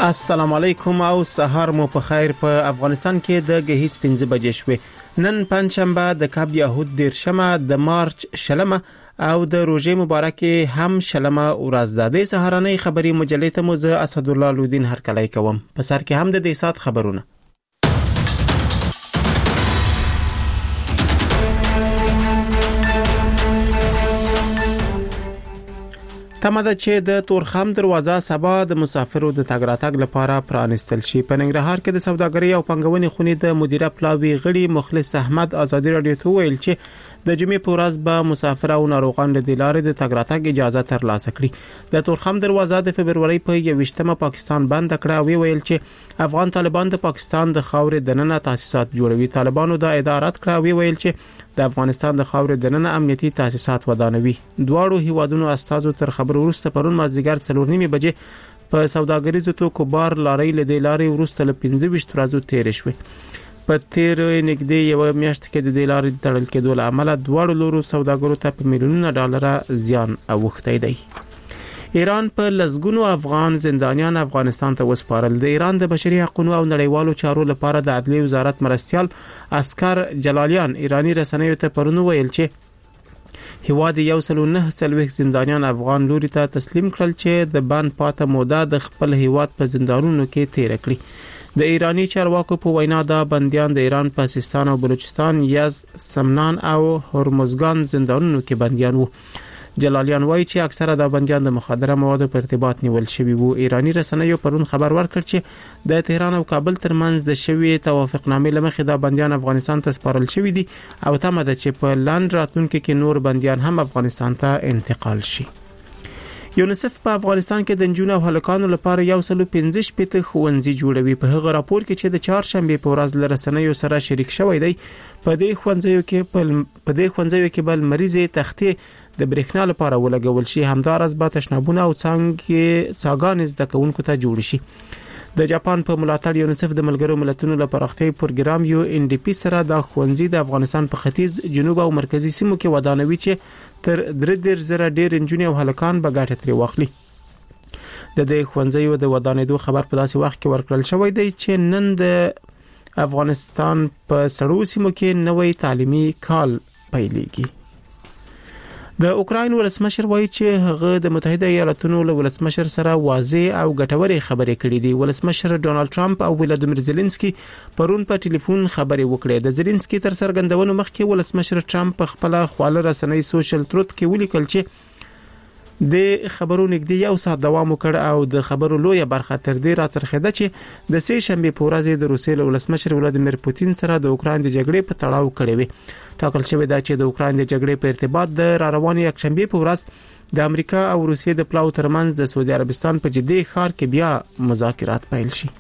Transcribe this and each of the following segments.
السلام علیکم او سهار مو په خیر. په افغانستان کې د غهیز 15 بجې شوې. نن پنځشنبه د کاب یهود 10 د مارچ 20 او د روزې مبارکه هم 20 ورځ ده. د سهارنۍ خبري مجلې ته مو زه اسد الله لودین هرکلی کوم. په سر کې هم د دې سات خبرونه. تمه ده چې د تورخم دروازه سبا د مسافرو د تګ راتګ لپاره پرانستل شي. په ننګرهار کې د سوداګرۍ او پنګونې خونې د مدیره پلاوی غړي مخلص احمد ازادي رادیو ته ویل چې د جمعې په ورځ به مسافر او ناروغان له دلارې د تګ راتګ اجازه ترلاسه کړي. د تورخم دروازه د فبرवरी په 21مه پاکستان بند کړه او ویل چې افغان طالبان د پاکستان د خاورې دننه تاسیسات جوړوي. طالبانو د ادارات کړه او ویل چې د افغانستان د خاورې دننه امنیتي تاسیسات ودانوي. دواړو هیوادونو استازو تر خبرو وروسته پرون مازدیګر 4:30 بجې په سوداګریزو توکو بار لارۍ له دلارې وروسته له 25 ورځو تیر شوې. په تیر نږدې یو میاشت کې د دلارې تړل کېدو له امله دواړو لورو سوداګرو ته په میلیونونو ډالر زیان اوښتی دی. ایران په لزګونو افغان زندانیان افغانستان ته وسپارل. د ایران د بشري حقوقو او نړیوالو چارو لپاره د عدلي وزارت مرستيال اسکر جلالیان ایرانی رسنیو ته پرون ویل چې هواد 109 زندانیان افغان لوري ته تسلیم کړل چې د بان پاته موده د خپل هواد په زندانونو کې تیر کړي. د ایرانی چارواکو په وینا دا بنديان د ایران په سیستان او بلوچستان یزد سمنان او هرمزګان زندانونو کې بنديان وو. جلالیان وایي چې اکثره د بنديان د مخدره موادو په ارتباط نیول شوی وو. ایرانی رسنیو پرون خبر ورکړ چې د تهران او کابل ترمنځ د شوی توافقنامې لمخې د بنديان افغانستان ته سپارل شوی دي او تمه ده چې په لاند راتلونکو کې نور بنديان هم افغانستان ته انتقال شي. یونیسف په افغانستان کې د نجونو او هلکانو لپاره 115 ښوونځي جوړوي. په هغه راپور کې چې د چهارشنبه په ورځ لرسنیو سره شریک شوی دی په دې ښوونځیو کې بل مریضې تختې د برېښنا لپاره ولګول شي. همدارس به تشنابونه او څاګانې زده کوونکو ته جوړ شي. د جاپان په ملاتړ یونیسف د ملګرو ملتونو لپاره پراختیايي پروګرام UNDP سره د ښوونځي د افغانستان په ختیځ جنوب او مرکزی سیمو کې ودانوي چې تر 3,000 ډېر نجونې او هلکان به ګټه ترې واخلي. د دې ښوونځیو د ودانېدو خبر په داسې وخت کې ورکړل شوی دی چې نن د افغانستان په سړو سیمو کې نوې تعلیمي کال پیلېږي. د اوکراین ولسمشر وایي چې هغه د متحده ایالاتونو له ولسمشر سره واضح او ګټورې خبرې کړې دي. ولسمشر ډونالد ټرمپ او ولادیمیر زيلنسکي پرون په ټلیفون خبرې وکړې. د زيلنسکي تر څرګندونو مخکې ولسمشر ټرمپ په خپل خواله رسنۍ سوشل تروت کې ولیکل چې د خبرو نږدې یو ساعت دوام وکړ او د خبرو لویه برخه تر دې راڅرخېده چې د سه شنبه په ورځ د روسیې له ولسمشر ولادیمیر پوتین سره د اوکراین د جګړې په تړاو کړی وي. ټاکل شوی دا چې د اوکراین د جګړې په ارتباط د روانې یک شنبه په ورځ د امریکا او روسیې د پلاو ترمنځ د سعودي عربستان په جدي ښار کې بیا مذاکرات پیل شي.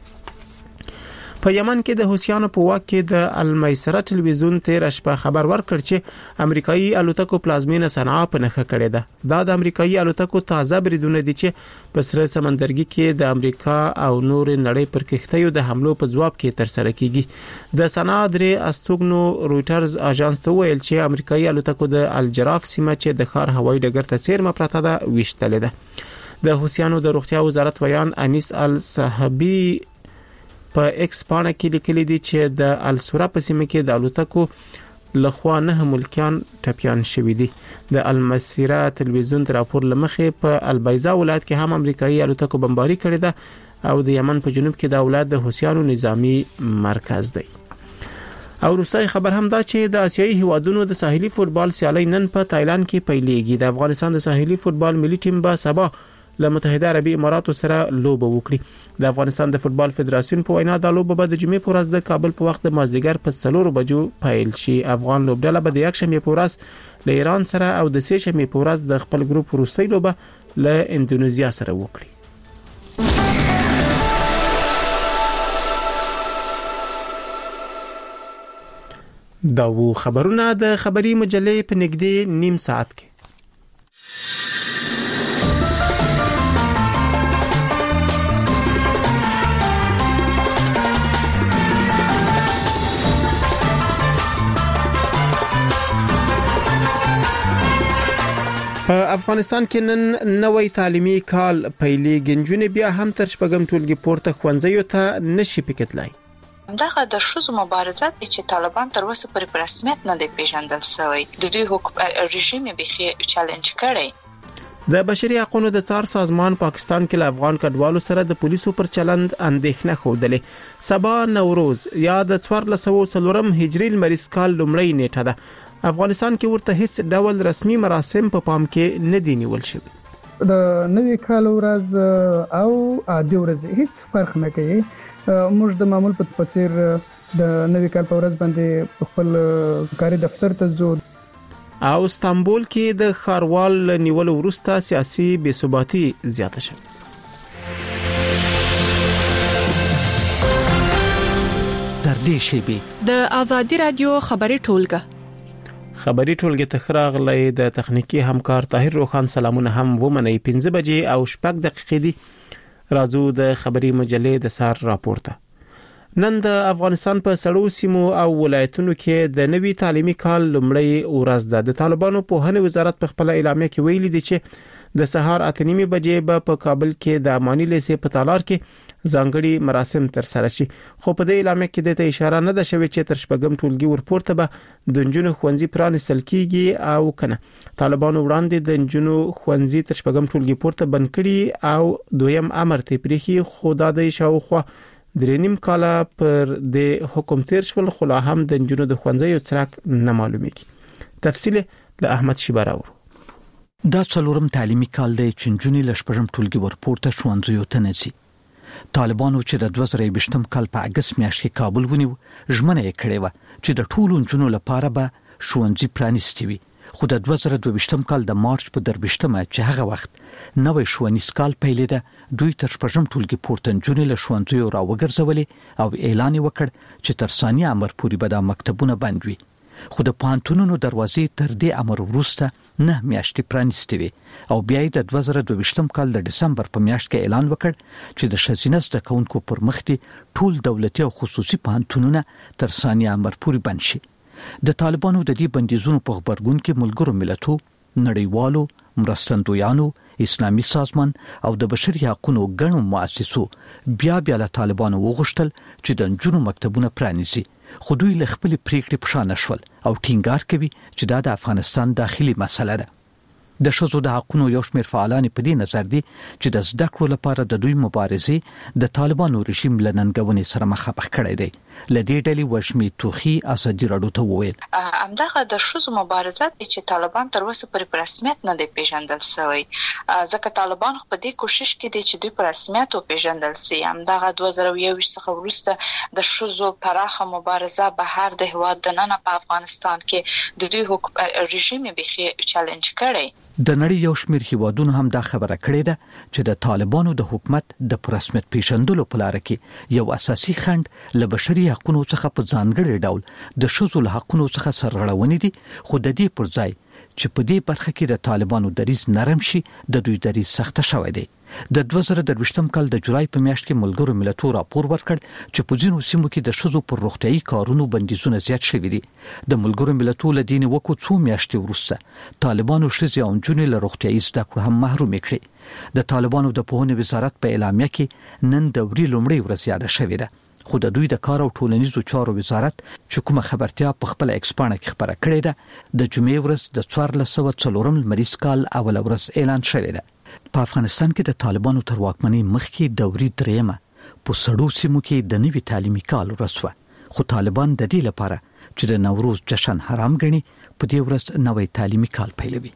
په یمن کې د حوثیانو په واک کې د المیسره ټلویزیون تیر شپه خبر ورکړ چې امریکایي الوتکو پلازمینه صنعا په نخښه کړې ده. دا د امریکایي الوتکو تازه بریدونه دي چې په سره سمندرګي کې د امریکا او نور نړۍ پر کښتیو د حملو په جواب کې تر سره کیږي. د صنعا درې استوګنو رويټرز اژانس ته ویل چې امریکایي الوتکو د الجراف سیمه چې د ښار هوایي ډګر ته څیرمه پراته ده وشتلې ده. د حوثیانو د روغتیا وزارت ویان انیس الصحابي په ایکس پاڼه کې لیکلي دي چې د السورا په سیمه کې د الوتکو لخوا 9 ملکیان ټپيان شوي دي. د المسیره ټلویزیون د راپور لمخې په البیضا ولایت کې هم امریکایي الوتکو بمباري کړې ده او د یمن په جنوب کې د ولایت د حوثیانو نظامی مرکز دی. او روسي خبر هم دا چې د آسیایي هیوادونو د ساحلي فوتبال سیالي نن په تایلند کې پیلېږي. د افغانستان د ساحلي فوتبال ملي ټیم به سبا له متحده عربي اماراتو سره لوبه وکړي. د افغانستان د فوتبال فدراسیون په وینا د لوبه به د جمعې په ورځ د کابل په وخت د مازدیګر په 4 بجو پیل شي. افغان لوبډله به د یک شنبه په ورځ له ایران سره او د سه شنبه په ورځ د خپل ګروپ وروستۍ لوبه له اندونیزیا سره وکړي. دا وو خبرونه د خبري مجلې په نږدې نیم ساعت کې. په افغانستان کې نن نوې تعلیمي کال پیلېږي، نجونې بیا هم تر شپږم ټولګي پورته ښوونځیو ته نشي پکتلای. دغه د ښځو مبارزه چې طالبان تر اوسه پر رسمیت نه دی پیژندل شوی، د دوی رژیم به چالش کړي. د بشري حقوقو د څار سازمان پاکستان کې له افغان کډوالو سره د پولیسو پر چلند اندېښنه خوده. سبا نوروز یا د 1404 هجري لمریز کال لومړی نیټه ده. افغانستان کې ورته هیڅ ډول رسمي مراسم په پام کې نه دي نیول شوی. د نوې کال ورځ او عادي ورځ هیڅ فرق نه کوي. موږ د معمول په څیر د نوې کال په ورځ باندې خپل کاري دفتر ته ځو. او استانبول کې د خاروال نیول وروسته سیاسي بې ثباتي زیاته شوه. تر دې شیبې د آزادي رادیو خبري ټولګه خبري ټولګه تخراغلې د تخنیکی همکار طاهر روخان سلامونه هم ومني. 5 بجې او 6 دقیقې دي. راځو د خبري مجلې د سار راپورته. نن د افغانستان په سړو سیمو او ولایتونو کې د نوي تعلیمي کال لومړی ورځ ده. د طالبانو په هنه وزارت په خپل اعلامیه کې ویلي دي چې د سهار 8:30 بجې په کابل کې د امانی لیسې په تالار کې ځانګړي مراسم تر سره شي. خو په دې اعلامیه کې د اشاره نه ده شوې چې تر شپږم ټولګي ورپورته به د نجونو ښوونځي پرانیستل کیږي او کنه. طالبانو وړاندې د نجونو ښوونځي تر شپږم ټولګي پورته بند کړي او دویم امر ته پریخي. خدا د شاوخوا درېنیم کاله پر د حکومت تیر شول، خو لا هم د نجونو د ښوونځي څرک نه معلومیږي. تفصیل له احمد شیباراور. دا څلورم تعلیمي کال دی چې نجونې له شپږم ټولګي ورپورته ښوونځیو ته نه ځي. طالبانو چې د 2020م کال په اگست میاشت کې کابل ونیو، ژمنه یې کړې و چې د ټولو نجونو لپاره به ښوونځي پرانیستي وي. خو د 2022م کال د مارچ په 23مه چې هغه وخت نوې ښوونیز کال پیلېده، دوی تر شپږم ټولګي پورته نجونې له ښوونځیو راوګرځولې او اعلان یې وکړ چې تر ثانیه امر پورې به د مکتبونه بند وي. خو د پوهنتونونو دروازې تر دې امر وروسته 9 میاشتې پرانیستې وي او بیا یې د 2022م کال د دسمبر په میاشت کې اعلان وکړ چې د ښځینه زده کوونکو پر مخ دي ټول دولتي او خصوصي پوهنتونونه تر ثانیه امر پورې بند شي. د طالبانو د دې بندیزونو په خبرګون کې ملګرو ملتونو، نړیوالو مرستندویانو، اسلامي سازمان او د بشري حقوقو ګڼو مؤسسو بیا له طالبانو وغوښتل چې د نجونو مکتبونه پرانیزي. خو دوی له خپل پریکړې په شان نشول او ټینګار کوي چې دا د افغانستان داخلي مسله ده. د ښځو د حقوقو یو شمېر فعالان په دې نظر دي چې د زده کړو لپاره د دوی مبارزې د طالبانو رژیم له ننګونې سره مخامخ کړي دي. لدې ډلې وشمي توخي ازادي راډیو ته وویل همدغه د ښځو مبارزه چې طالبان تر اوسه پر رسمیت نه دی پیژندل شوی، ځکه طالبان په دې کوشش کې دي چې دوی پر رسمیت پیژندل شي. همدغه 2021 څخه وروسته د ښځو پراخه مبارزه بهر د هواد د نن په افغانستان کې د دوی رژیم به چالش کړي. د نړۍ یو شمېر هیوادونو هم دا خبره کړې ده چې د طالبانو د حکومت د رسمیت پیژندلو په لار کې یو اساسي خنډ له بشري حقوقو څخه په ځانګړي ډول د ښځو له حقوقو څخه سرغړونې دي. خو د دې پر ځای چې په دې برخه کې د طالبانو دریځ نرم شي، د دوی دریځ سخت شوی دی. د 2023م کال د جولای په میاشت کې ملګرو ملتونو راپور ورکړ چې په ځینو سیمو کې د ښځو پر روغتيایي کارونو بندیزونه زیات شوي دي. د ملګرو ملتونو له دین وکړو څو میاشتې وروسته طالبانو ښځې او نجونې له روغتيایي زده کړو هم محروم کړي. د طالبانو د پوهنې وزارت په اعلامیه کې نن دوري لومړی ورځ یاد شوې ده. خو د دوی د کار او ټولنیزو چارو وزارت چې کومه خبرتیا په خپل ایکس پاڼه کې خبره کړې ده، د جمعې ورځ د 1404 لمریز کال اول ورځ اعلان شوې ده. په افغانستان کې د طالبانو تر واکمنۍ مخکې دوري درېمه په سړو سیمو کې د نوي تعلیمي کال ورځ وه. خو طالبان د دې لپاره چې د نوروز جشن حرام ګڼي، په دې ورځ نوی تعلیمي کال پیلوي.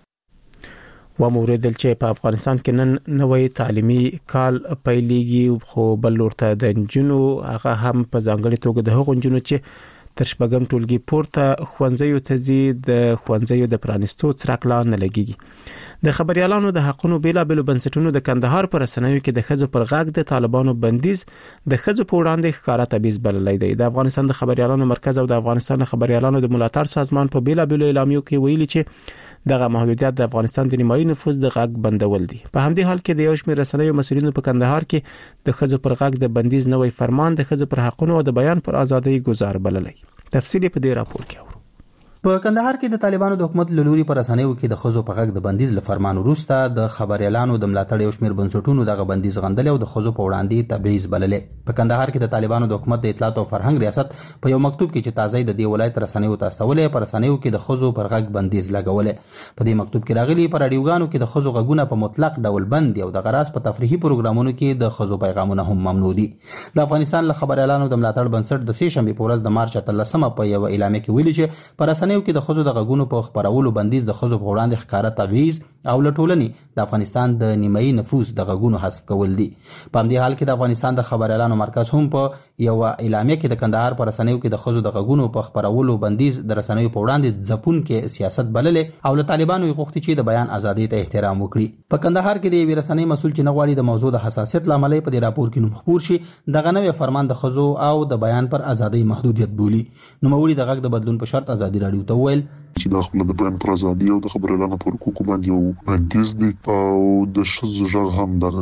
وموردل چې په افغانستان کې نن نوې تعلیمي کال پیلېږي، خو بل ورته د نجونو هغه هم په ځانګړي توګه د هغو نجونو چې تر شپږم ټولګي پورته ښوونځیو ته ځي د ښوونځیو د پرانیستو څرک لا نه لګيږي. د خبريالانو د حقوقو بیلابېلو بنسټونو د کندهار پر رسنیو کې د ښځو پر غږ د طالبانو بندیز د ښځو په وړاندې ښکارا تبعیض بللی دی. د افغانستان د خبريالانو مرکز او د افغانستان خبريالانو د ملاتړ سازمان په بیلابېلو اعلامیو کې ویلي چې دغه محدودیت د افغانستان د نیمایي نفوذ د غږ بندول دي. په همدې حال کې د یو شمېر رسنیو مسؤلینو په کندهار کې د ښځو پر غږ د بندیز نوې فرمان د ښځو پر حقوقو او د بیان پر ازادۍ ګزار بللی. تفصیل په دې راپور کې اورو. په کندهار کې د طالبانو د حکومت له لوري پر رسنیو کې د ښځو په غږ د بندیز له فرمان وروسته د خبريالانو د ملاتړ یو شمېر بنسټونو دغه بندیز غندل او د ښځو په وړاندې تبعیض بللې. په کندهار کې د طالبانو د حکومت د اطلاعات او فرهنګ ریاست په یو مکتوب کې چې تازه د دې ولایت رسنیو ته استولې پر رسنیو کې د ښځو پر غږ بندیز لګولې. په دې مکتوب کې راغلي پر رادیوګانو کې د ښځو غږونه په مطلق ډول بند دي او د غراس په تفریحي پروګرامونو کې د ښځو پیغامونه هم ممنوع دي. د افغانستان له خبريالانو د ملاتړ بنسټ د سې شنبې په ورځ د مارچ 13 په یو اعلامیه کې ویلي چې پر رسنیو کې د ښځو د غږونو په خبرولو بندیز د ښځو په وړاندې ښکاره تبعیض او له ټولنې د افغانستان د نیمایي نفوس د غږونو حذف کول دي. په همدې حال کې د افغانستان د خبريالانو مرکز هم په یو اعلامیه کې د کندهار پر رسنیو کې د ښځو د غږونو په خبرولو بندیز د رسنیو په وړاندې ځپون کې سیاست بللې او له طالبانو غوښتي چې د بیان ازادۍ ته احترام وکړي. په کندهار کې د یوې رسنۍ مسؤل چې نه غواړي د موضوع د حساسیت لامل په دې راپور کې نوم خپور شي دغه نوې فرمان د ښځو او د بیان پر ازادۍ محدودیت بولي. نوموړي د غږ د بدلون په شرط ازادي راډیو ته وویل چې د خپل د بیان پر ازادي او د خبريالانو پر حقوقو باندې یو بندیز دی او د ښځو غږ هم دغه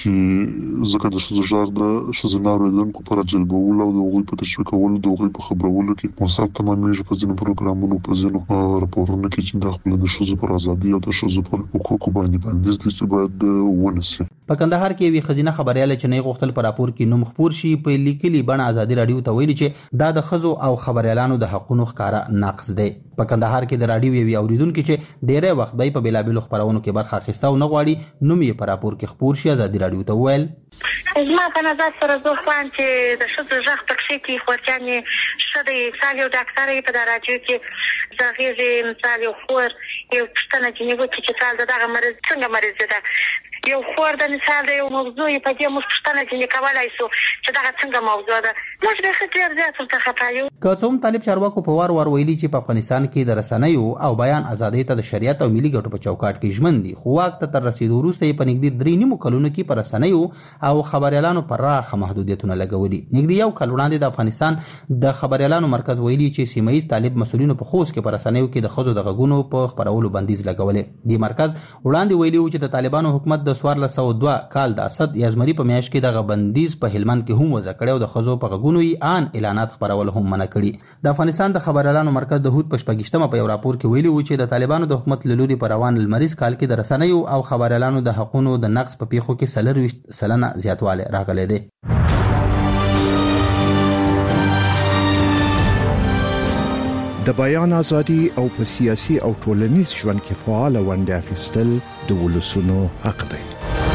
چې ځکه د ښځو غږ د ښځو اوریدونکو پر جلبولو او د هغوی په تشویقولو د هغوی په خبرولو کې مصاب تمامېږي په ځینو پروګرامونو په ځینو راپورونو کې چې د خپل د ښځو پر ازادي او د ښځو پر حقوقو باندې بندیز دی چې باید ونسي. په کندهار کې یوې ښځینه خبرياله چې نه غوښتل په راپور کې نوم خپور شي په لیکلي بڼه ازادي راډیو ته ویلي چې دا د ښځو او خبريالانو د حقوقو ښکارا نقض دی. په کندهار کې د راډیو یوې اوریدونکو چې ډېری وخت به په بیلابل خبرونو کې برخه اخیسته او نه غواړي نوم یې په راپور کې خپور شي ازادي راډیو ته ویل زما په نظر سره زه خواهم چې د ښځو غږ پکې کې خورجانې ښه دی. مثال یو ډاکټر یې په راډیو کې زغیږي مثال یو خور یو پښتنه چې نیوکه چې مثال دغه مرز څنګه مرز ده یو خور د مثال د یو موضوع په دې موږ پښتنه چې کولای شو چې دغه څنګه موضوع ده موږ به خطر زیات ورته خپایو. که څه هم طالب چارواکو په وار ویلي چې په افغانستان کې د رسنیو او بیان ازادۍ ته د شریعت او ملي ګټو په چوکاټ کې ژمن دي خو واک ته تر رسیدو وروسته په نږدې 3 کلونو کې پر رسنیو او خبريالانو پر راخه محدودیتونه لګولي. نږدې یو کال وړاندې د افغانستان د خبريالانو مرکز ویلي چې سیمایي طالب مسؤلینو په خوست کې پر رسنیو کې د ښځو د غږونو په خبرولو بندیز لګولې. د مرکز وړاندې ویلي چې د طالبانو حکومت د 1402 کال د اسد یزمری په میاشت کې دغه بندیز په هلمند کې هم وضع کړی او د ښځو په غږونو یې ان اعلانات خبرول هم منع کړي. د افغانستان د خبريالانو مرکز د هوت په 28مه په یو راپور کې ویلي و چې د طالبانو د حکومت له لوري په روان لمریز کال کې د رسنیو او خبريالانو د حقوقو د نقض په پیښو کې 40% زیاتوالی راغلی دی. د بیان ازادي او په سیاسي او ټولنیز ژوند کې فعال ونډه اخیستل د ولسونو حق دی.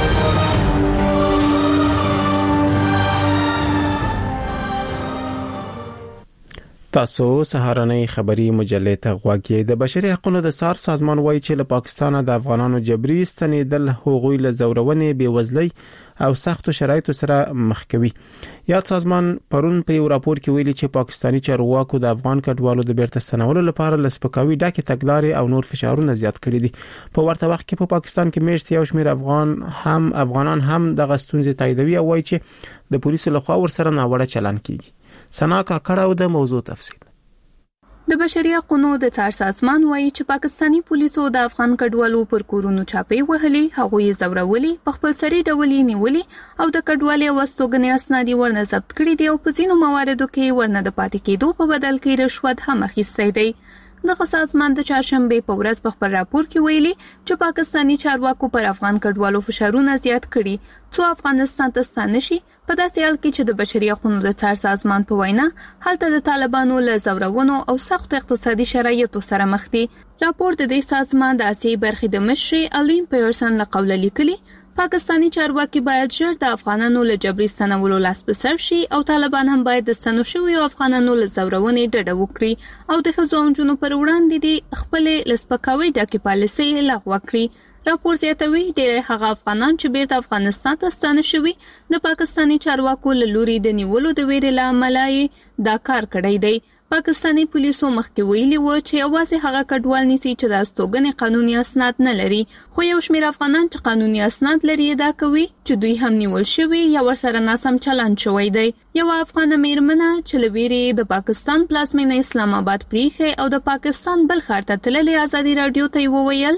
تاسو سهارنۍ خبری مجلې ته غواړئ. د بشري حقوقو د سار سازمان وایي چې له پاکستان د افغانانو جبري ستنېدل هغوی له زورونې بیوزلۍ او سختو شرایطو سره مخ کوي. یاد سازمان پرون په یو راپور کې ویلي چې پاکستانی چارواکو د افغان کډوالو د بیرته ستنولو لپاره لسپکاوي ډکه تګلارې او نور فشارونه زیات کړي دي. په ورته وخت کې په پاکستان کې میشت یو شمېر افغانان هم د غستونځي تاییدوي او وایي چې د پولیسو لخوا ورسره ناوړه چلند کیږي. سنا کاکړه د موضوع تفصیل. د بشري حقوقو د څار سازمان وایي چې پاکستانی پولیسو د افغان کډوالو پر کورونو چاپې وهلې، هغوی زورولي، په خپل سری ډول نیولي او د کډوالۍ او استوګنې اسناد ورنه ضبط کړي دي او په ځینو مواردو کې ورنه د پاتې کېدو په بدل کې رشوت هم اخیستی دی. دغه سازمان د چهارشنبه په ورځ په خپل راپور کې ویلي چې پاکستانی چارواکو پر افغان کډوالو فشارونه زیات کړي څو افغانستان ته ستانه شي. په داسې حال کې چې د بشري حقوقو د څار سازمان په وینا هلته د طالبانو له زورونو او سخت اقتصادي شرایطو سره مخ دي. راپور د دې سازمان د اساسي برخې د مشر الین پیرسن له قوله لیکلي پاکستانی چارواکي باید ژر د افغانانو له جبري ستنولو لاس په سر شي او طالبان هم باید د ستنو شویو افغانانو له زورونې ډډه وکړي او د ښځو او نجونو پر وړاندې د خپلې لسپکاوي ډکې پالیسۍ لغوه کړي. راپور زیاتوي ډېر هغه افغانان چې بیرته افغانستان ته ستانه شوي د پاکستانی چارواکو له لوري د نیولو د ویرې له امله یې دا کار کړی دی. پاکستانی پولیسو مخکې ویلي و چې یوازې هغه کډوال نیسي چې د استوګنې قانوني اسناد نه لري، خو یو شمېر افغانان چې قانوني اسناد لري دا کوي چې دوی هم نیول شوي یا ورسره ناسم چلند شوی دی. یو افغان میرمنه چې له ویرې د پاکستان پلازمینه اسلام آباد پریښې او د پاکستان بل ښار ته تللې ازادي راډیو ته وویل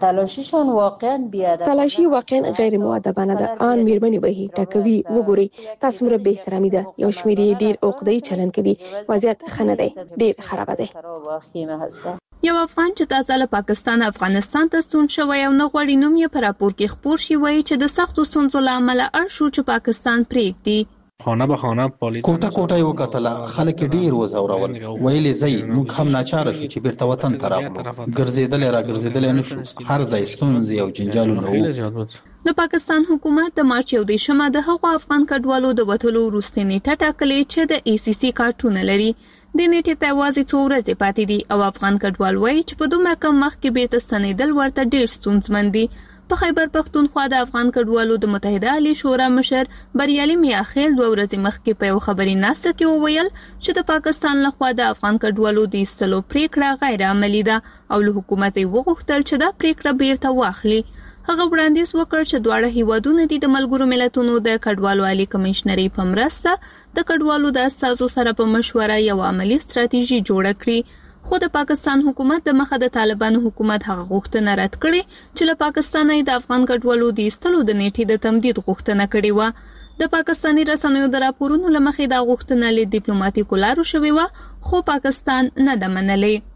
تلاشیشون واقعا بیادبانه. تلاشی واقعا غیر مؤدبانه ده. آن میرمنې به ټاکوي وګوري تاسو مر به احترامي ده. یو شمېر ډیر عقده‌ای چلن کوي. وضعیت خنه دی، ډیر خراب دی. یو افغان چې تازه له پاکستان افغانستان ته ستون شوی او نه غواړي نوم یې په راپور کې خپور شي وایي چې د سختو ستونزو له امله اړ شو چې پاکستان پرېږدي. خانه به خانه کوټه یو کتله خلک ډیر وزورول ویلې زئی موږ هم ناچاره شو چې بیرته وطن ته راغلو ګرځیدل نشو هر ځای ستونزې او جنجالونه. د پاکستان حکومت د مارچ 14 د هغو افغان کډوالو د وټلو وروستۍ نیټه ټاکلې چې د ای سی سی کارتونه لري. د نیټې ته یوازې څو ورځې پاتې دي او افغان کډوال وایي چې په دومره کم وخت کې بیرته ستنېدل ورته ډیر ستونزمن دي. په خیبر پښتونخوا د افغان کډوالو د متحده عالی شورا مشر بریالي میاخیل 2 ورځې مخکې په یو خبري ناسته کې وویل چې د پاکستان لخوا د افغان کډوالو د ایستلو پریکړه غیر عملی ده او له حکومت یې وغوښتل چې دا پریکړه بیرته واخلي. هغه وړاندیز وکړ چې دواړه هیوادونه د ملګرو ملتونو د کډوالو عالی کمشنري په مرسته د کډوالو د اساسو سره په مشوره یو عملی ستراتیژي جوړه کړي. خو د پاکستان حکومت د مخه د طالبانو حکومت هغه غوښتنه رد کړې چې له پاکستانه د افغان کډوالو د ایستلو د نیټې د تمدید غوښتنه کړې و. د پاکستاني رسنیو د راپورونو له مخې دا غوښتنه له ډیپلوماټیکو لارو شوې و خو پاکستان نه ده منلې.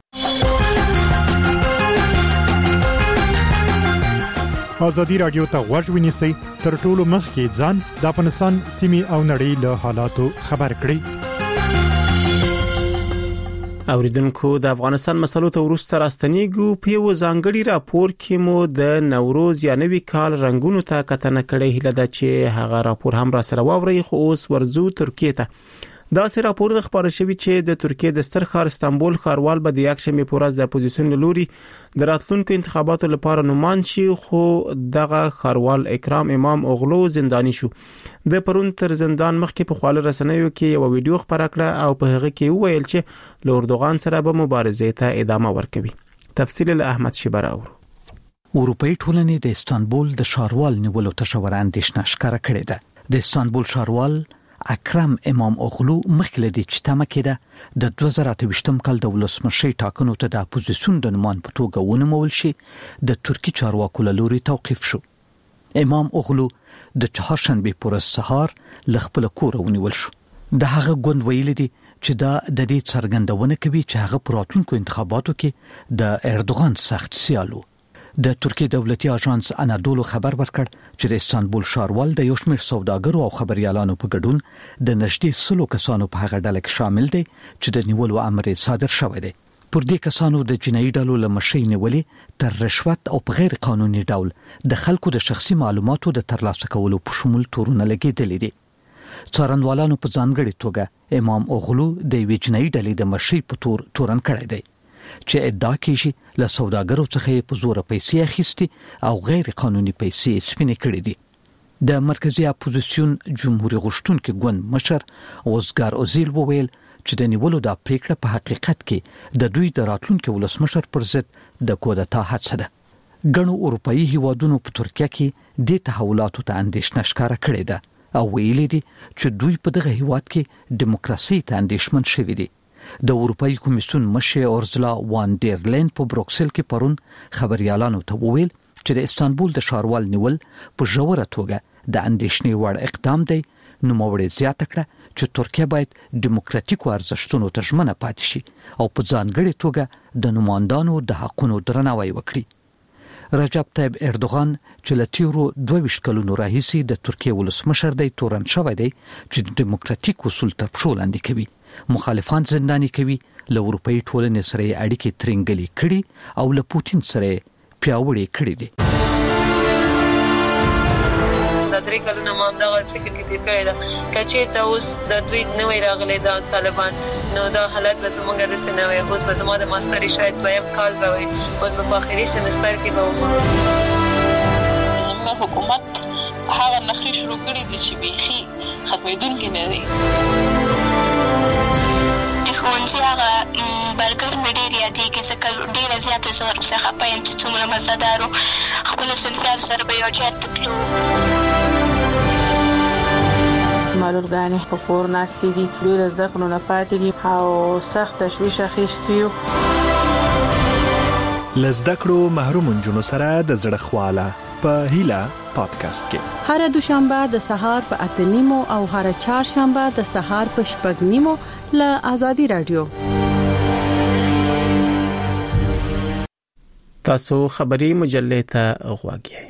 ازادي رادیو ته غوږ ونیسئ تر ټولو مخکې ځان د افغانستان سیمې او نړۍ له حالاتو خبر کړئ. اوریدونکو د افغانستان مسلو ته ورسته راستنیږو. په یو ځانګړي راپور کې مو د نوروز یا نوي کال رنگونو ته کتنه کړې هله ده چې هغه راپور هم را سره واوري. خو اوس ورزو ترکیه ته. دا سه راپور د خبره شوی چې د ترکیه د ستر ښار استانبول ښاروال به د یکشنبه په ورځ د اپوزیسیون لوري د راتلونکو انتخاباتو لپاره نومان شي. خو دغه ښاروال اکرام امام اوغلو زنداني شو. د پرون تر زندان مخکې په خپل رسنیو کې یو ویډیو خبره کړه او په هغه کې وویل چې له اردوغان سره به مبارزې ته ادامه ورکوي. تفصیل له احمد شبراو. اروپאי ټولنې د استانبول د ښاروال نیولو تشور اندېښنه ښکاره کړې ده. د استانبول ښاروال اکرم امام اوغلو مخکې د چتامه کې د 2028 کال د ولسمشي ټاکنو ته د اپوزیسیون د نومان په توګه ونومول شي د ترکی چارواکو لوري توقيف شو. امام اوغلو د چهارشنبه پر سهار ل خپل کور ونیول شو. د هغه غوند ویل دي چې دا د دې څرګندونه کوي چې هغه پر راتلونکو انتخاباتو کې د اردوغان سخت سیالو. د ترکیه دولتي اژانس انادولو خبر ورکړ چې د استانبول ښاروال د یو شمېر سوداګرو او خبريالانو په ګډون د نږدې 100 کسانو په هغه ډله کې شامل دي چې د نیولو امر صادر شوی دی. پر دې کسانو د جنایي ډلو له مشرۍ نیولې تر رشوت او په غیر قانوني ډول د خلکو د شخصي معلوماتو د ترلاسه کولو په شمول تورونه لګیدلې دي. څارنوالانو په ځانګړي توګه امام اوغلو د یوې جنایي ډلې د مشرۍ په تورن کړی دی چې ادعا کیږي له سوداګرو څخه په زور پیسې اخیستي او غیر قانوني پیسې سپینې کړې دي. د مرکزی اپوزیسیون جمهوریت غشتونکو ګوند مشر اوزګار اوزیل وویل چې د نیولو د پریکړه په حقیقت کې د دوی د راتلونکو ولسمشر پر ضد د کودتا هڅه ده. ګڼو اروپאי هیوادونو په ترکیه کې د تحولاتو ته اندېښنه ښکاره کړې ده او ویلي دي چې دوی په دغه هیواد کې دیموکراسي ته اندېښمن شوي دي. د اروپאי کمیسیون مشر اورزلا وان ډیر لین په بروکسل کې پرون خبريالانو ته وویل چې د استانبول د ښاروال نیول په ژوره توګه د اندېښنې وړ اقدام دی. نو موري زیاته کړه چې ترکیه باید دیموکراتیکو ارزښتونو ته ژمنه پاتې شي او په ځانګړي توګه د نوماندانو د حقونو درناوی وکړي. رجب طيب اردوغان چې له تیرو 22 کلونو راهیسې د ترکیه ولسمشر دی تورن شوی دی چې د دیموکراتیک اصول ته پښو لاندې کوي. مخالفان زنداني کوي. له اروپאי ټولنې سره اړیکې ترنګلې کړي او له پوتین سره پیاوړې کړي دي. د درې کلونو ما دغه فکر کې تیر کړی دا کچې ته اوس د دوی نوې راغلي د طالبان نو دا حالت به زموږ د سنوي اوس به زموږ د ماستري شاید دویم کال به وي اوس په اخري سمستر کې به ومه زموږ حکومت هغه نخري شروع کړی دي چې بيخي ختمېدونکي نه دي. ښوونځي هغه برګر مې ډېر یادېږي ځکه ډېره زیاته زه ورڅخه خفه یم چې څومره مزهدارو خپلو صنفیانو سره به یو ځای ته تلو. معلولګانې په کور ناستې دي ډېر زده کړو نه پاتې دي او سخت تشویش اخیستی یو. لزده کړو محروم جنونو سره د زړه خواله په هیله پادکاسټ کې هر دوشنبه د سهار په 8:30 او هر چهارشنبه د سهار په 6:30 له آزادي رادیو. تاسو خبري مجلې ته غواړئ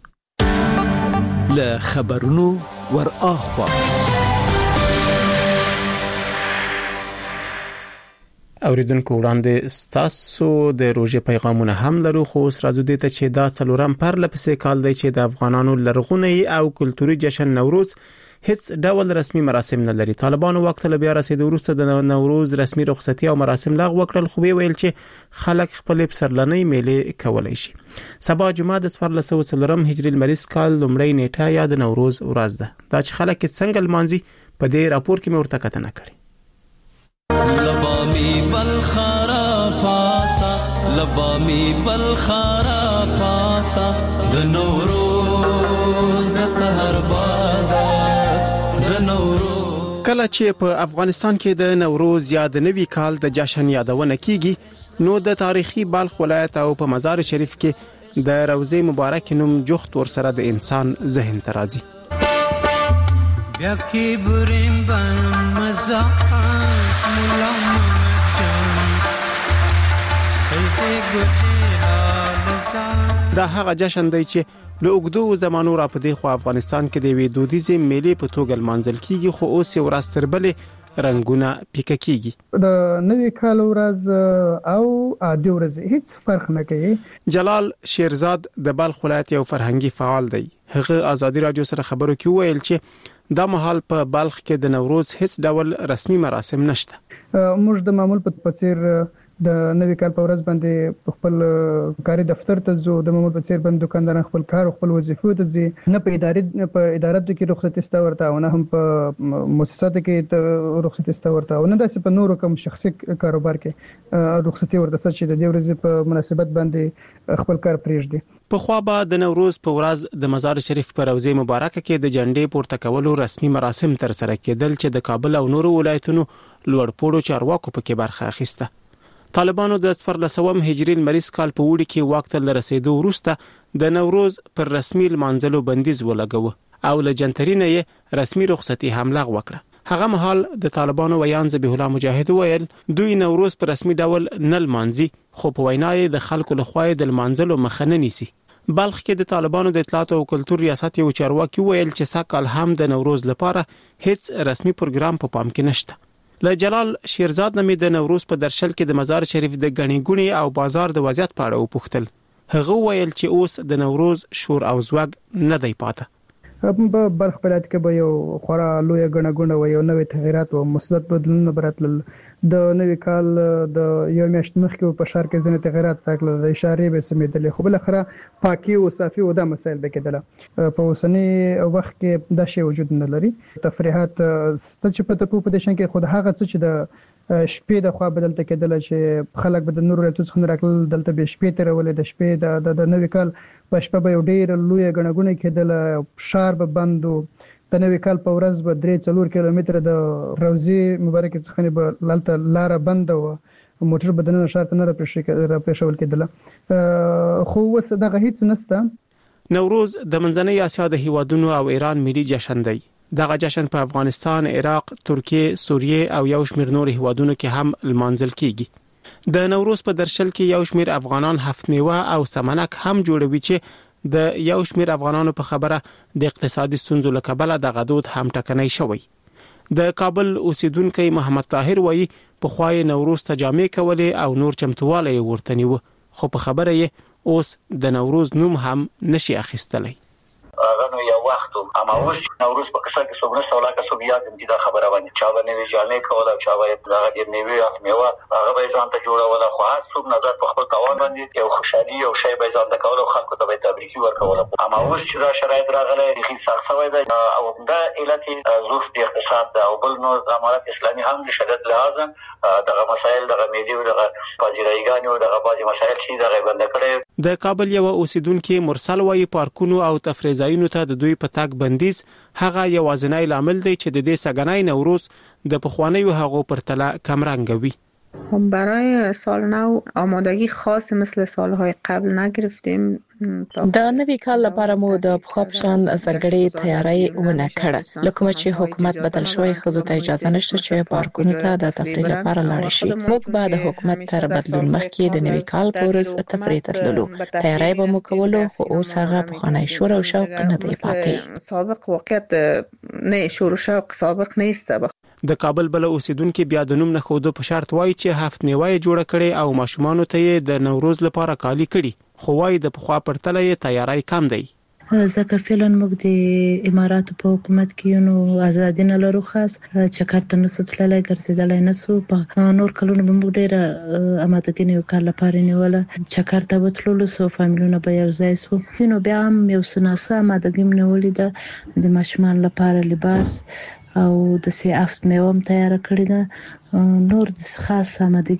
له خبرونو ور اخوا اوریدونکو وړاندې ستاسو د روزي پیغامونه هم لرو خو اوس راځو دې ته چې دا څلورم پر لپسې کال دی چې د افغانانو لرغونی او کلتوري جشن نوروز هیڅ ډول رسمي مراسم نه لري. طالبانو وخت له بیا رسیدو وروسته د نوروز رسمي رخصتي او مراسم لغوه کړل خو ویل چې خلک خپل پسرلنۍ میلې کولای شي. سبا جمعه د 1404 هجری المریز کال لومړی نیټه یا د نوروز ورځ ده. دا چې خلک څنګه لمانځي په دې راپور کې مې ورته کتنه کړې. لبامي بالخرا پاڅا لبامي بالخرا پاڅا د نوروز د سحر باد د نوروز. کله چې په افغانستان کې د نوروز یا د نوي کال د جشن یادونه کیږي نو د تاریخي بلخ ولایت او په مزار شریف کې د روزه مبارک نوم جوخت ور سره د انسان ذهن ته راځي. بیا کې بریم بن مزه دا هغه جشن دی چې له اوږدو زمانو را په دې خو افغانستان کې د وی دودیزې میلې په توګه لمانځل کیږي خو اوس یې ورځ تر بلې رنگونه پیکه کیږي. د نوي کال ورځ او عادي ورځ هیڅ فرق نه کوي. جلال شیرزاد د بلخ ولایت یو فرهنګي فعال دی. هغه آزادي رادیو سره خبرو کې ویل چې دا مهال په بلخ کې د نوروز هیڅ ډول رسمي مراسم نشته. موږ د معمول په څیر د نوي کال په ورځ باندې خپل کاري دفتر ته ځو، د معمول په څیر باندې دکانداران خپل کار او خپل وظیفو ته ځي، نه په ادارات کې رخصتي ستا ورته او نه هم په مؤسساتو کې رخصتي ستا ورته او نه داسې په نورو کوم شخصي کاروبار کې رخصتي ورته چې د دې ورځې په مناسبت باندې خپل کار پرېږدي. په خوا به د نوروز په ورځ د مزار شریف په روزه مبارکه کې د جنډې پورته کولو رسمي مراسم تر سره کېدل چې د کابل او نورو ولایتونو لوړپوړو چارواکو پکې برخه اخیسته. طالبانو د 1400 هجری المریز کال په وړي کې وخت له رسیدو وروسته د نوروز پر رسمي لمانځلو بندیز ولګاوه او له جنترینه یې رسمي رخصتي هم لغوه کړه. هغه مهال د طالبانو ویان ذبیح الله مجاهد ویل دوی نوروز په رسمي ډول نه لمانځي خو په وینا یې د خلکو له خوا د لمانځلو مخه نه نیسي. بلخ کې د طالبانو د اطلاعات او کلتور ریاست یو چارواکي ویل چې ساکال هم د نوروز لپاره هیڅ رسمي پروګرام په پام کې نشته. له جلال شیرزاد نمې د نوروز په درشل کې د مزار شریف د غنیګونی او بازار د وضعیت په اړه وپوښتل. هغه ویل چې اوس د نوروز شور او زوګ نه دی پاته. په بلخ ولایت کې به یو خورا لوی غنګونه و یو نوې تغیرات او مثبت بدلونونه براتل. د نوې کال د یو میاشت مخکې په شهر کې ځینې تغیرات راغلل، د اشارې به سمېدلې خو بل اخره پاکي او صافي او د مسایل به کېدل. په اوسنی وخت کې د شی وجود نه لري. تفریحات چې په تپو په دشن کې خود هغه څه چې د شپې د خوا بدلته کېدل چې خلک به د نور له توڅ خن راکل دلته به شپې ترولې د شپې د نوې کال په شپه به ډېر لوی غنګونه کېدل، شهر به بندو. د نوې کال په ورځ به 3-4 کیلومتره د روزي مبارک څخه به لالته لار بند و موټر بدنه شهر ته نه راپېښول کېدل. خو وس دغه هیڅ نسته. نوروز د منځنۍ اسیا د هیوادونو او ایران ملي جشن دی. دغه جشن په افغانستان، عراق، ترکیه، سوریه او یو شمېر نور هیوادونو کې هم لمانځل کیږي. د نوروز په درشل کې یو شمېر افغانان هفت میوه او سمنک هم جوړوي چې د یو شمېر افغانانو په خبره د اقتصادي ستونزو له کبله د غدود هم ټکنۍ شوی. د کابل اوسیدونکو محمد طاهر وایي په خوای نوروز ته جامې کولې او نور چمتواله ورته نیو خو په خبره یې اوس د نوروز نوم هم نشي اخیستلی. غنو یو وخت اما اوس نوروز په قصه کې څومره سولاکه سوبیات دې دا خبره باندې چا باندې جامې کوله چا باندې دغه دې میوه اف میوه هغه به ځان ته جوړوله خو هر څوک نظر په خپل توان باندې یو خوشحالي او شی به ځان ته کوله خلکو ته به تبریکي ورکوله. اما اوس چې دا شرایط راغله ریخي سخت شوی دی او دا علت ظروف د اقتصاد او بل نور امارات اسلامي هم د شدت لازم دغه مسایل دغه میډیو دغه پازیرایګانو دغه بازي مسایل چې دغه بند کړي. د کابل یو اوسیدونکو مرسل وایي پارکونو او تفریح ځایونو ته د دوی په تاک بندیز هغه یوازینی لامل دی چې د دې سګنای نوروز د پخوانیو هغو پرتله کم رنګ وي. برای سال نو آمادگی خاص مثل سالهای قبل نگرفتیم. د نوي کال لپاره مو د پخوپشان ځانګړي تیاری ونه کړه. لکه چې حکومت بدل شوی خزو ته اجازه نشته چې پارکونو ته د تفریح لپاره لاړ شي. موږ به د حکومت تر بدلون مخکې د نوي کال په ورځ تفریح ته تللو. تیاری به مو کولو خو اوس هغه پخوانی شور او شوق نه دی پاتې. سابق واقعیت نه شور او شوق سابق نیست. د کابل بل اوسیدونکو بیا د نوم نه خود په شرط وای چې هفت نیوي جوړ کړي او ماشومان ته د نوروز لپاره کالی کړي، خو وای د پخوا پرتله یې تیاری کم دی. ځکه فعلا موږ د اماراتو په حکومت کې نو ازادي نه لرو، خاص چکرته نسو تللی ګرځیدلی نسو. په نور کلونو به موږ ډېره امادګي یو کال لپاره نیوله، چکرته وتللو سو فامیلونه به یو ځای سو. نو بیا هم یو سناسه امادګي نیولې ده د ماشومان لپاره لباس او د سی افت میوم تیار کړی ده. نور د خاص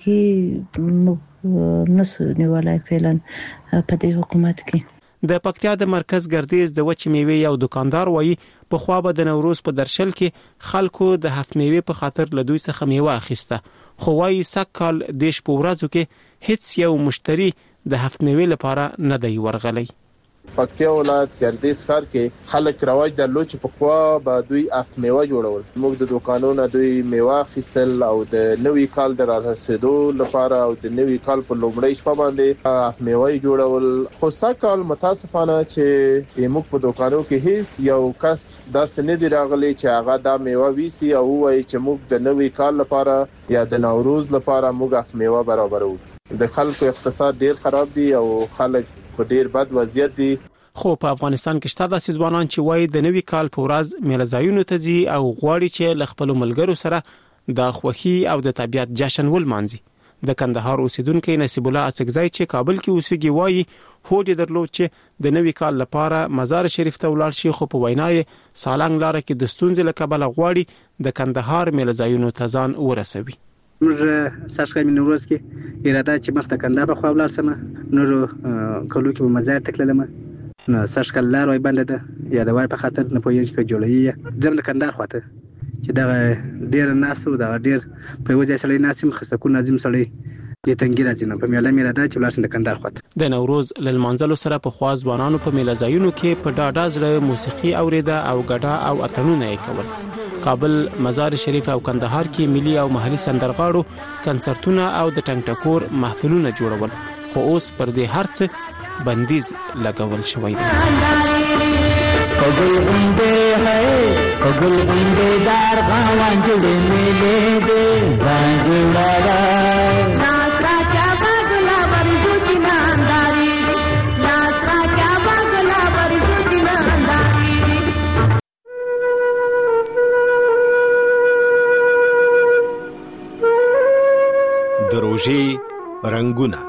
آمادګي نسو نیولای فعلا په دې حکومت کې. د پکتیا د مرکز ګردیز د وچ میوه یو دکاندار وایي په خوا به د نوروز په درشل کې خلکو د هفت میوه په خاطر له دوی څخه میوه اخیسته، خو وایي سکهال دیش په ورځو کې هیڅ یو مشتری د هفت میوه لپاره نه دی ورغلی. پکتیا ولایت ګردیز ښار کې خلک رواج درلود چې په خوا به دوی اف میوه جوړول. موږ د دکانونو دوی میوه اخیستل او د نوي کال د رارسېدو لپاره او د نوي کال په لومړۍ شپه باندې اف میوه جوړول. خو سکهال متاسفانه چې موږ په دکانو کې هیڅ یو کس داسې نه دی راغلی چې هغه دا میوه ویسي او وایي چې موږ د نوي کال لپاره یا د نوروز لپاره موږ اف میوه برابرو. د خلکو اقتصاد ډیر خراب دی او خلک په ډیر بد وضعیت دي. خو په افغانستان کې شته داسې ځوانان چې وایي د نوي کال په ورځ میله ځایونو ته ځي او غواړي چې له خپل ملګرو سره د خوښي او د طبيعت جشن ولمانځي. د کندهار اوسیدونکو نصیب الله اڅکزی چې کابل کې اوسېږي وایي هوډ درلود چې د نوي کال لپاره مزار شریف ته ولاړ شي، خو په وینای سالنګ لار کې د ستونزې له کبله غواړي د کندهار میله ځایونو ته ځان ورسوي. موږ ساشکای نوروز کې اراده چې مخ ته کندهار په خوا ولاړ سم، نور کلو کې مزار تکلم نو ساشکال لار وای بند ده یا د وای په خاطر نه پوهیږي چې جوړی زم د کندهار خواته چې دا ډیر ناسو دا ډیر په وجه سړی ناسم خصکو ناظم سړی د تنګی راځي نه په میله میراده چې ولاسن د کندهار خواته د نوروز لمانځلو سره په خواز ځوانانو په میله ځایونو کې په ډاډه زړه موسیقي اوریده او غډا او اتڼونه یې کول. کابل، مزار شریف او کندهار کې ملي او محلي سندرغاړو کنسرتونه او د ټنګ ټکور محفلونه جوړول، خو اوس پر دې هرڅ بندیز لګول شوی دی. کګل غونډه ہے کګل غونډه دار غوان جوړې ملي دې ځانګړا ناسرا چا باغلا ورجو دینانداري ناسرا چا باغلا ورجو دینانداري. دروژې رنگونه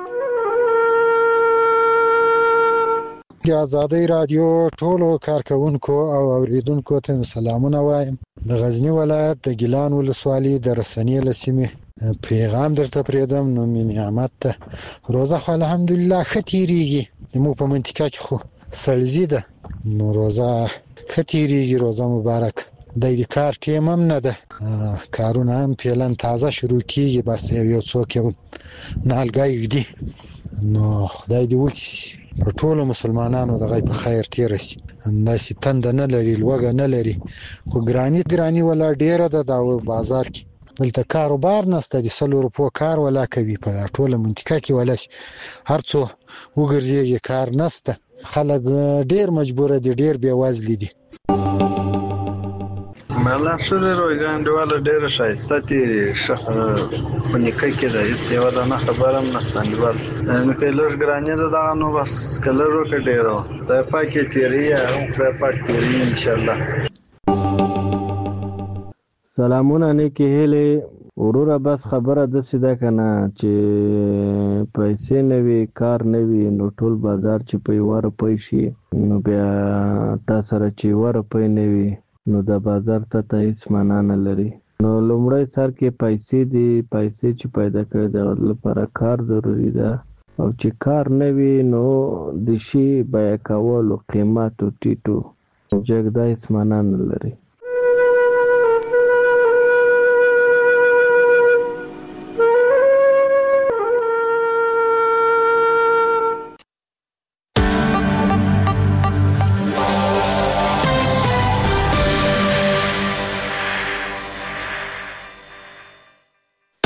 د آزادۍ رادیو ټولو کارکونکو او اوریدونکو ته سلامونه وایم. د غزنی ولایت د ګیلان ولسوالۍ د رسنۍ لسمې پیغام درته پریدم. نو مې نعمت ته روزه خو الحمدلله ختیریږي، مو په منطقه کې خو سړزي ده، نو روزه ختیریږي، روزه مبارک. د دې کار ټیم هم نه ده، کارونه هم پیلن تازه شروع کیږي، بس یو څوک یو نالګای دی. نو خدای دې وکړي په ټولو مسلمانانو د غي په خیر تیر شي. انداسي تند نه لري، لوګه نه لري، خو ګرانی ولا ډیره د بازار کې دلته کاروبار نشته، د 100 روپو کار ولا کوي په ټوله منطقه کې ولا هر څو وګرځي کار نشته. خلک ډیر مجبور دي، ډیر بې وزل دي. مالا شوله رویګان دیواله ډیر شایسته تیری شخه پنیکه کې د هیڅ یو د نه خبرم نشته نیول نو کله ګرانی ده نو بس کله روکه ډیرو د پاکي تیری او په پاک تیری ان شاء الله. سلامونه نه کې هله ورور بس خبره د سیده کنه چې پیسې نوي کار نوي نو ټول بازار چې په واره پیسي نو بیا تاسو سره چې واره پې نوي نو د بازار ته هیڅ معنا نه لري. نو لومړی سر کې پیسې دي، پیسې چې پیدا کړي د لپاره کار ضروری ده او چې کار نه وي نو د شي بیا کول او قیمت او ټیټو جګدا هیڅ معنا نه لري.